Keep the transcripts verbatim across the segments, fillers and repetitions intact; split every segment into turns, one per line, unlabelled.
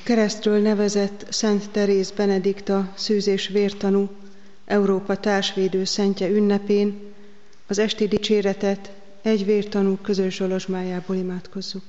keresztről nevezett Szent Teréz Benedikta szűz- és vértanú Európa társvédő szentje ünnepén az esti dicséretet egy vértanú közös zsolozsmájából imádkozzuk.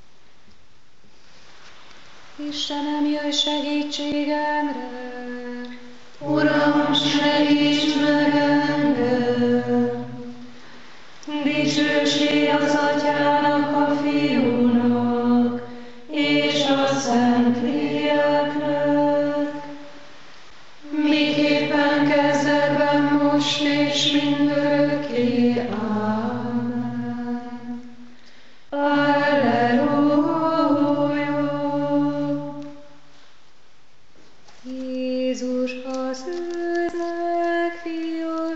Istenem, jöjj segítségemre! Uram, segíts meg engem! Dicsőség az Atyának, a Fiúnak, és a Szentléleknek, miképpen kezdetben, most és mindörökké. Ámen. Alleluja! Jézus az őzek fias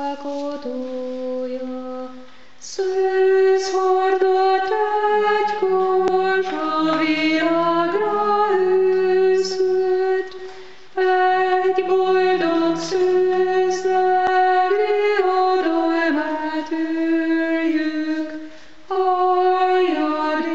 alkotója, szűz hordott egykor, a világra őszült, egy boldog szűznek diadalmát üljük, halljad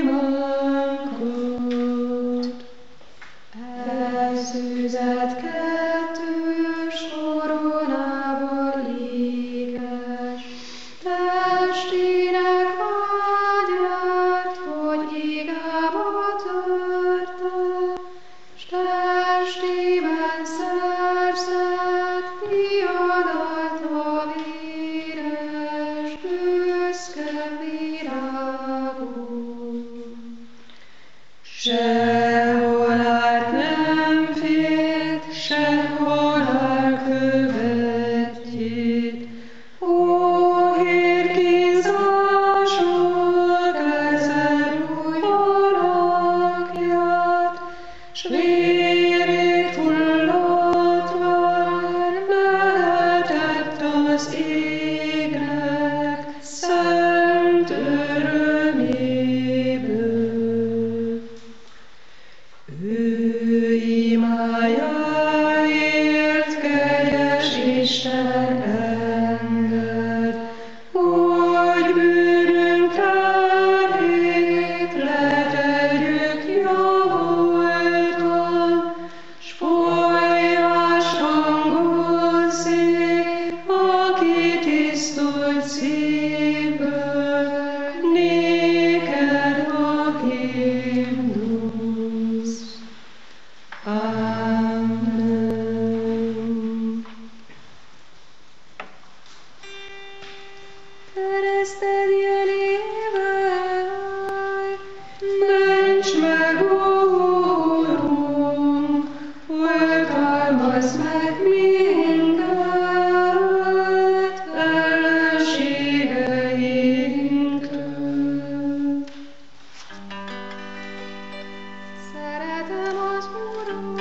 imánkat. Ez szűzet kettős koronával ékes, testének vágyát, hogy igába törte, s testében szerzett diadaltva véres, büszke virágot. Sehol át nem félt, sehol elkövetjét, ó, hírkínzások ezer új alakját, s vérét hullatván mehetett az égnek szent öröméből. Ő imájáért, kegyes Isten, enged, hogy bűnünk terhét letegyük javultan, s folyás hangozzék, aki tisztult szívből, néked a himnusz. Amen. Kereszted jelével, ments meg, Úrunk, oltalmazz meg minket ellenségeinktől. Szeretem az Urat,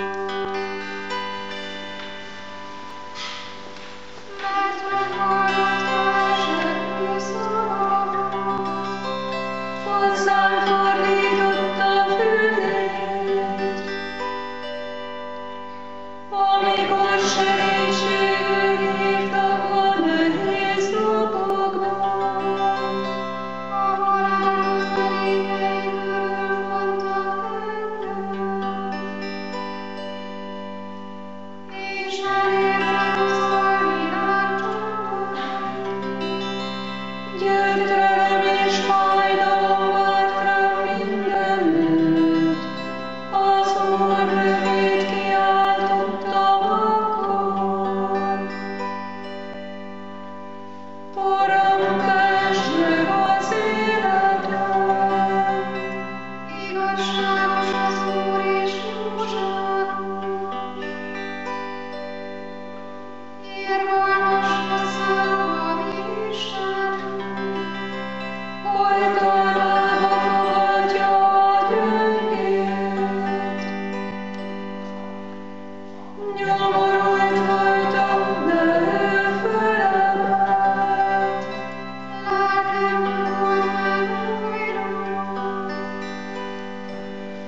mert meghallgatta zsengő szavamat, hozzám fordította fülét. Amikor segítségül hívtak a nehéz napokban, a halálos verítély körül vontak engem, és elértek az alvilágcsapon. Gyötrelem és fájdalom várt rám mindenütt, az Úr nevét kiáltottam akkor. Teremtesd meg az életem, igazságos az Úr és jóságos. Irgalmas leszel a mi Istenünk, oltalmába fogadja a gyöngét. Nyomorult voltam, de ő fölemelt, lelkem nyugodt meg újra.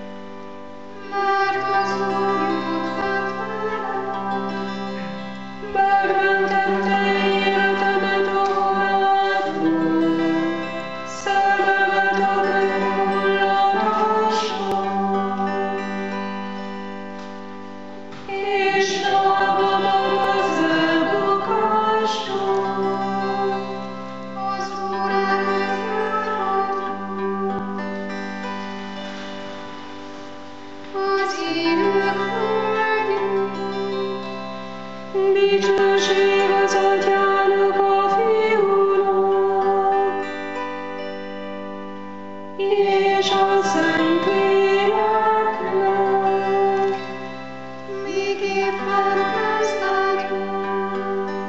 Dicsőség az Atyának, a Fiúnak, és a Szentléleknek,
miképpen kezdetben,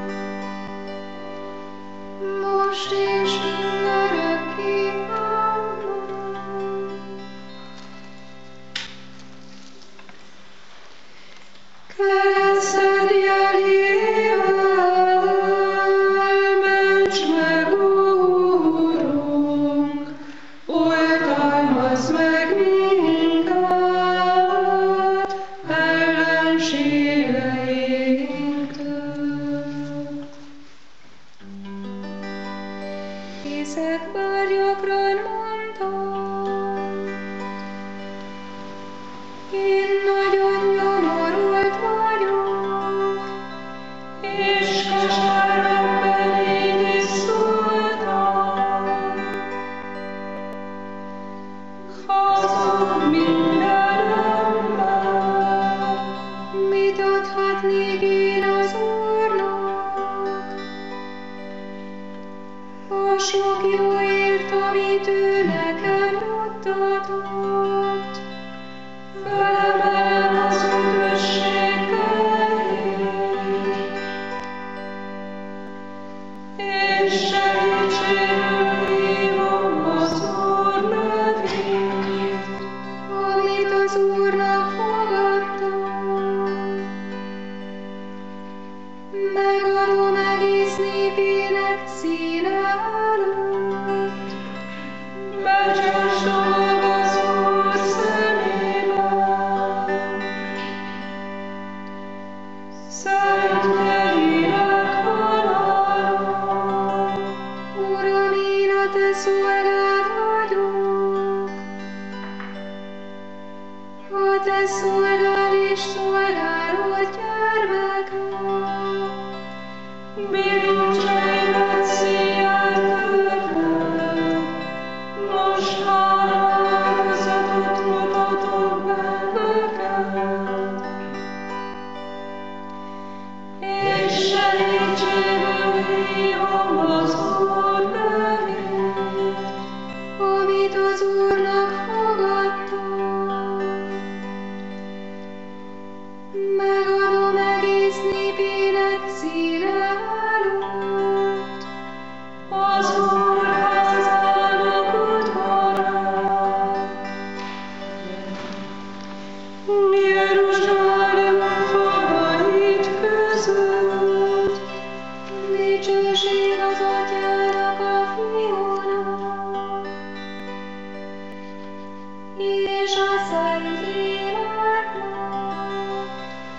most és mindörökké. Amen.
Kereszted jelével ments meg, Úrunk, oltalmazd meg minket ellenségeinktől. Hiszek, bár gyakran mondtam, én nagyon nyomorult vagyok, és keservemben így is szóltam. Hazug minden ember, mit adhatnék én az Úrnak? A sok jóért, amit ő nekem juttatott, felemelem az üdvösség elé, és segítségül hívom az Úr nevét, amit az Úrnak fogadtam. Megadom egész népének színe előtt, becses dolog az Úr szemében. Szent lélek halál, Uram, én a Te szolgád vagyok, a Te szolgád és szolgálod gyermeke. Bűncseimet széjjel törlek, most hálózatot mutatok benneket, és segítségül hívom az Úr nevét, amit az Úrnak fogadtam. Megadom egész népének színe előtt, az Úr házának udvarán. Jeruzsálem falait között, dicsőség az Atyának, a Fiúnak, és a Szentléleknek,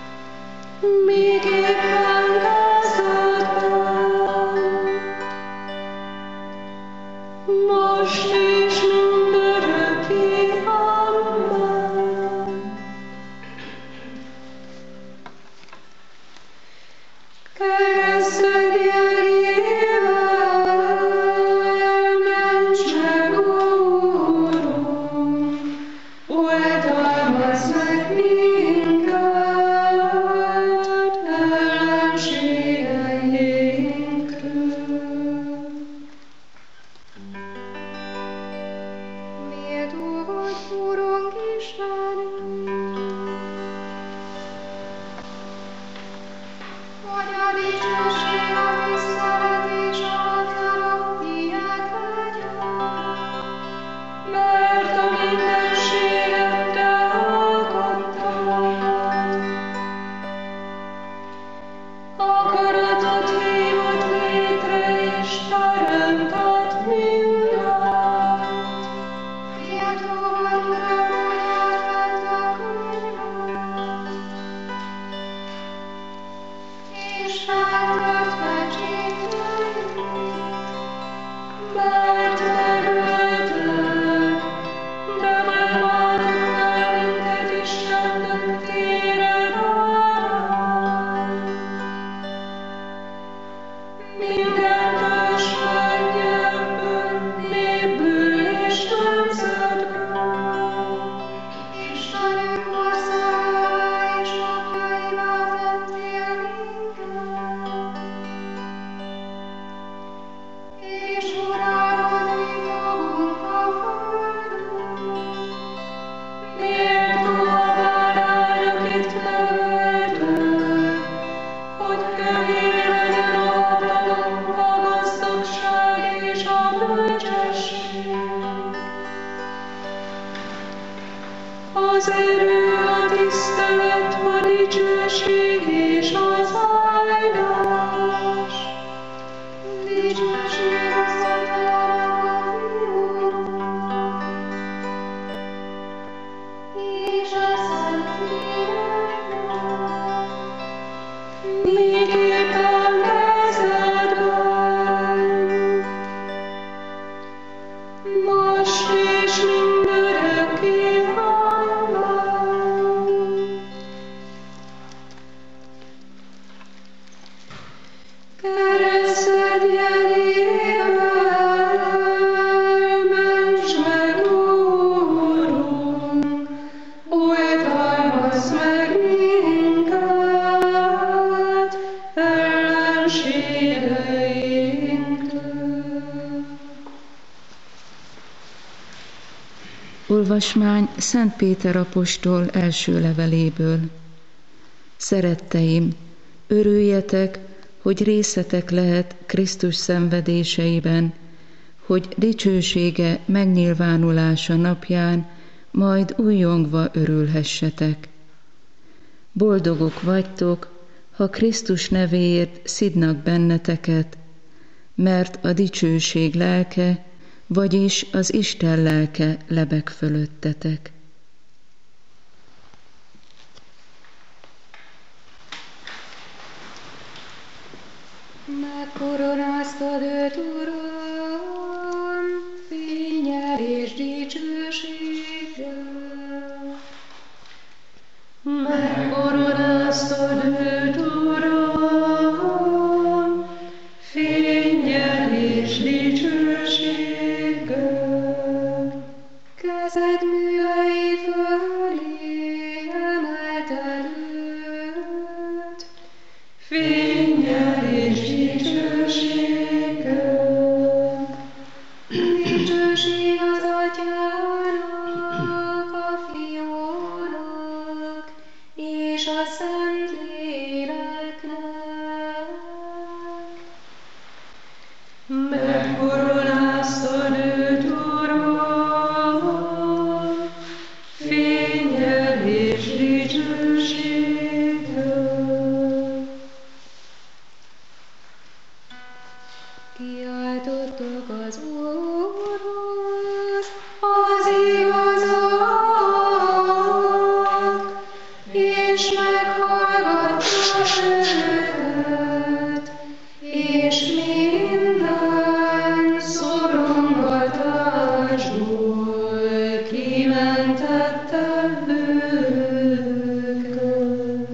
miképpen kezdetben, most és mindörökké. Amen. Kereszted jelével ments meg, Úrunk, oltalmazd meg minket ellenségeinktől. Méltó vagy, Urunk Istenünk, hogy a dicsőség, a tisztelet és a hatalom tiéd legyen, mert a mindenséget az erő, a tisztelet, a dicsőség és az áldás. Dicsőség az Atyának, a Fiúnak, és a Szentléleknek, miképpen kezdetben, most és mindörökké.
Olvasmány Szent Péter apostol első leveléből. Szeretteim, örüljetek, hogy részetek lehet Krisztus szenvedéseiben, hogy dicsősége megnyilvánulása napján majd újjongva örülhessetek. Boldogok vagytok, ha Krisztus nevéért szidnak benneteket, mert a dicsőség lelke, vagyis az Isten lelke lebeg fölöttetek.
Megkoronáztad őt, Uram, fénnyel és dicsőséggel. Megkoronáztad őt, Uram, fénnyel és dicsőséggel. Kezed művei fölé emelted őt, fénnyel és dicsőséggel. Dicsőség az Atyának, a Fiúnak és a Szentléleknek. Megkoronáztad őt, Uram, fénnyel és dicsőséggel. Kiáltottak az Úrhoz, az igazak, és meghallgatta őket, és minden szorongatásból kimentette őket.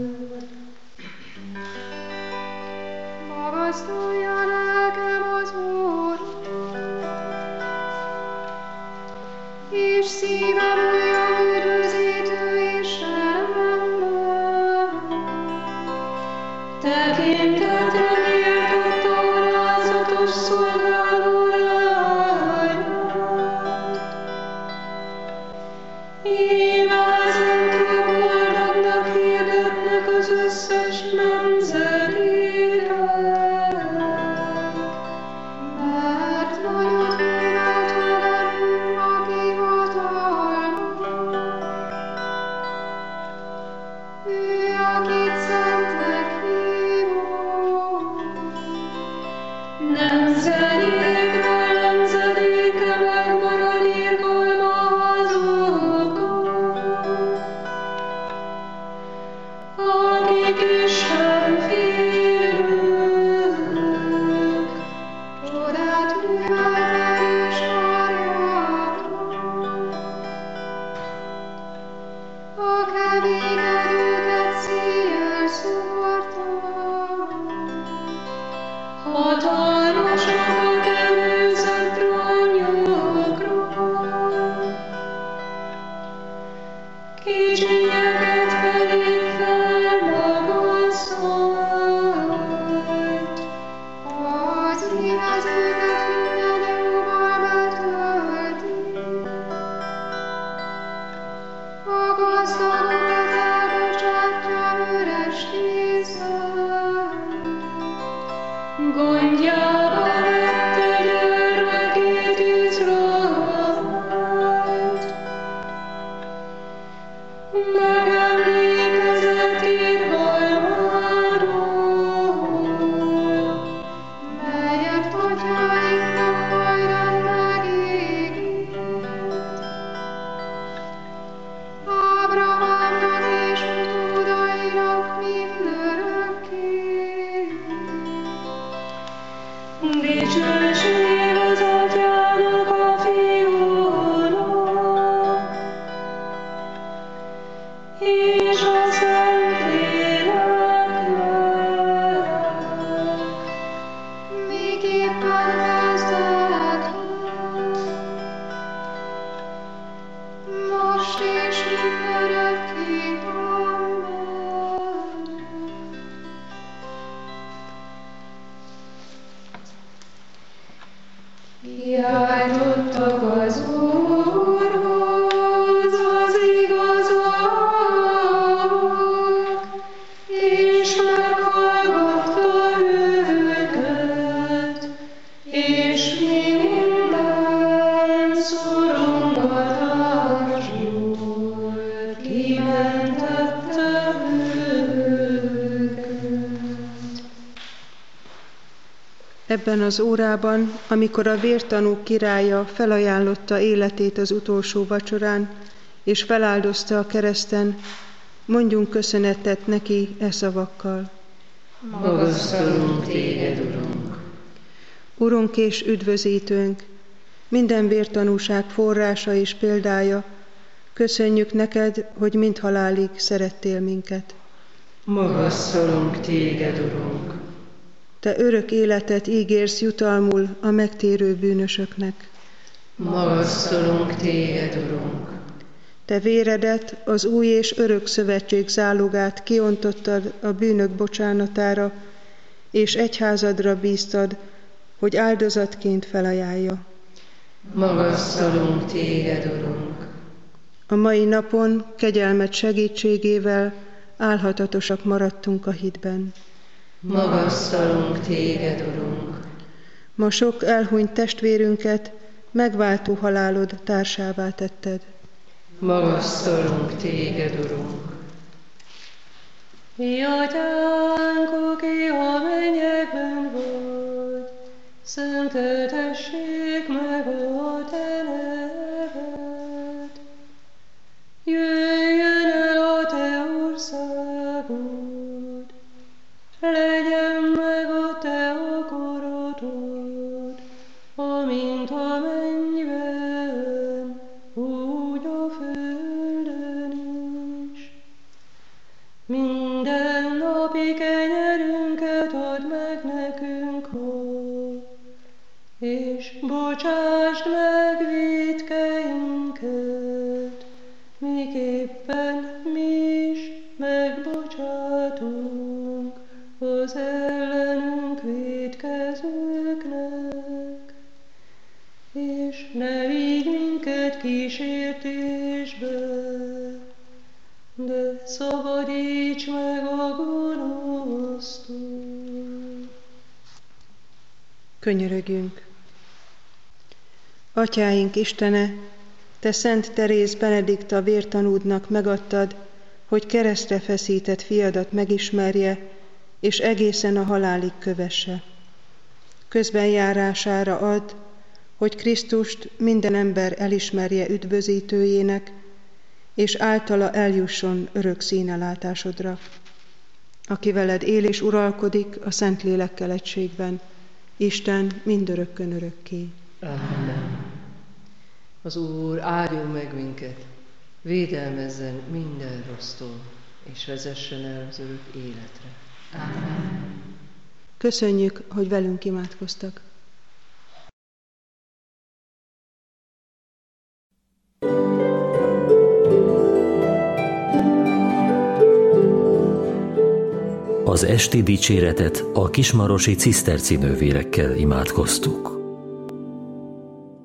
Magasztalja lelkem az Úrat, és szívem újjong üdvözítő Istenemben. Tekintetre méltott alázatos szolgáló lányát. Íme ezentúl boldognak hirdetnek az összes nemzedékek, mert nagyot művelt velünk, aki hatalmas. Ő, akit szentnek hívunk, nemzedékről nemzedékre megmarad irgalma azokkal, akik Isten félők, csodát művelt erős karjával. A keményedőket széjjel szórta, hatalmasokat előzött trónjukról, kicsinyeket pedig felmagasztolt. Az éhezőket minden jóval betölti, a gazdagokat elbocsátja üres kézzel. Gondjába vette gyermekét Izraelt, megemlékezett irgalmáról,
melyet atyáinknak hajdan megígért. Ábrahámnak és utódainak mindörökké.
dicsőség az Atyának a Fiúnak, és a Szentléleknek,
Miképpen kezdett, most és mindörökké. Amen.
Kiáltottak az Úrhoz az igazak, és meghallgatta őket, és minden szorongatásból kimentette őket.
Ebben az órában, amikor a vértanúk királya felajánlotta életét az utolsó vacsorán, és feláldozta a kereszten, mondjunk köszönetet neki e szavakkal.
Magasztalunk téged, Urunk!
Urunk és üdvözítőnk, minden vértanúság forrása és példája, köszönjük neked, hogy mind halálig szerettél minket.
Magasztalunk téged, Urunk!
Te örök életet ígérsz jutalmul a megtérő bűnösöknek.
Magasztalunk téged, Urunk!
Te véredet, az új és örök szövetség zálogát kiontottad a bűnök bocsánatára, és egyházadra bíztad, hogy áldozatként felajánlja.
Magasztalunk téged, Urunk!
A mai napon kegyelmed segítségével álhatatosak maradtunk a hitben.
Magasztalunk téged, Urunk!
Ma sok elhunyt testvérünket megváltó halálod társává tetted.
Magasztalunk téged, Urunk!
Mi Atyánk, aki a mennyekben vagy, szenteltessék meg a te neved. Jöjjön el a te országod, legyen meg a te akaratod, amint a mennyben, úgy a földön is. Minden napi kenyerünket add meg nekünk ma, és bocsásd meg vétkeinket, miképpen mi is megbocsátunk az ellenünk vétkezőknek. És ne vigy minket kísértésbe, de szabadíts meg a gonosztól.
Könyörögjünk! Atyáink Istene, te Szent Teréz Benedikta vértanúdnak megadtad, hogy keresztre feszített fiadat megismerje, és egészen a halálig kövesse. Közbenjárására add, hogy Krisztust minden ember elismerje üdvözítőjének, és általa eljusson örök színelátásodra, aki veled él és uralkodik a Szentlélekkel egységben, Isten mindörökkön örökké.
Amen. Az Úr áldjon meg minket, védelmezzen minden rossztól, és vezessen el az örök életre.
Amen. Köszönjük, hogy velünk imádkoztak.
Az esti dicséretet a kismarosi ciszterci nővérekkel imádkoztuk.